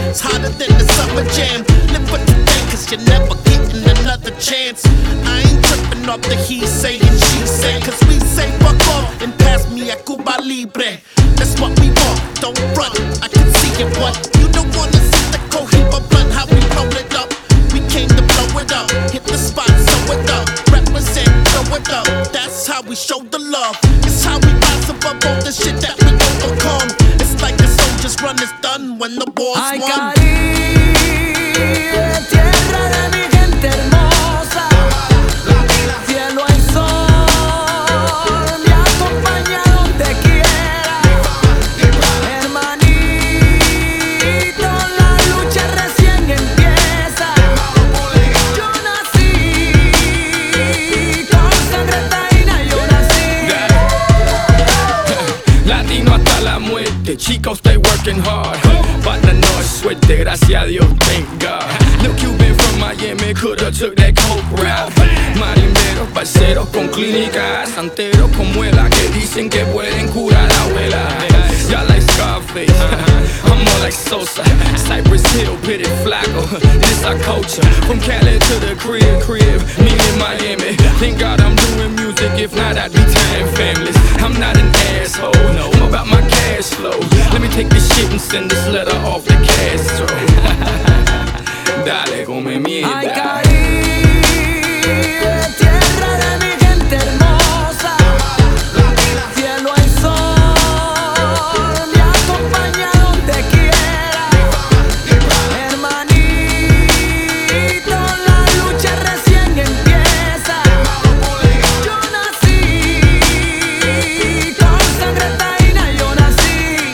It's hotter than the summer jam. Live for today, cause you're never getting another chance. I ain't tripping off the he say and she say, cause we say fuck off and pass me a Cuba Libre. That's what we want, don't run, I can see it, what? You don't wanna see the Cohiba blunt, how we roll it up. We came to blow it up, hit the spot, sew it up. Represent, throw it up, that's how we show the love. It's how we rise above all the shit that we overcome. It's like the soldiers run is done when the war's won. Ay, Caribe, tierra de mi gente hermosa, cielo y sol, me acompaña donde quiera. Hermanito, la lucha recién empieza. Yo nací con sangre taína, yo nací. Latino hasta la muerte, chicos, stay working hard. Partner no es suerte, gracias a Dios, thank God. No Cuban from Miami, coulda took that coke route. Marimberos, parceros con clínicas, santeros con muela que dicen que pueden curar a abuela. Y'all like Scarface, I'm more like Sosa. Cypress Hill, pitted Flaco, this our culture. From Cali to the crib, me in Miami. Thank God I'm doing music, if not I'd be tying families. I'm not an asshole, no, I'm about my cash flow. Let me take this shit and send this letter off the Castro. Dale, come Ay, mierda. Caribe, tierra de mi gente hermosa, cielo y sol, me acompaña donde quiera. Hermanito, la lucha recién empieza. Yo nací con sangre taína, yo nací.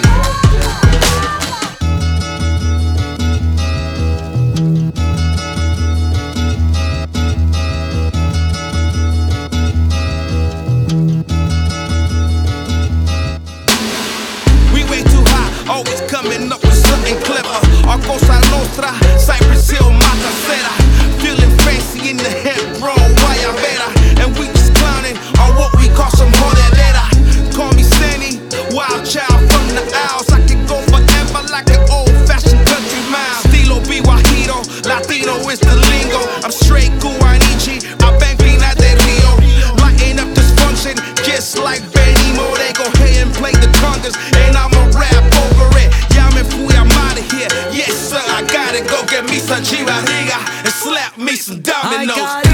We way too high, always coming up with something clever. Our Cosa Nostra, Cypress Hill, Mata Cera. Feeling fancy in the hemp roll, Guayabera. And we just clowning on what we call some jodedera. Call me Sandy, wild child from the Isles. I can go forever like an old-fashioned country mile. Estilo Guajiro, Latino is the lingo. I'm straight Guanichi, I bang Pina de Rio. Lighting up dysfunction, just like Benny Mo. They go ahead and play the congas, and I'ma rap over it. Llamen fui, I'm out of here. Yes sir, I gotta go get me some Chivariga and slap me some Ay, dominoes.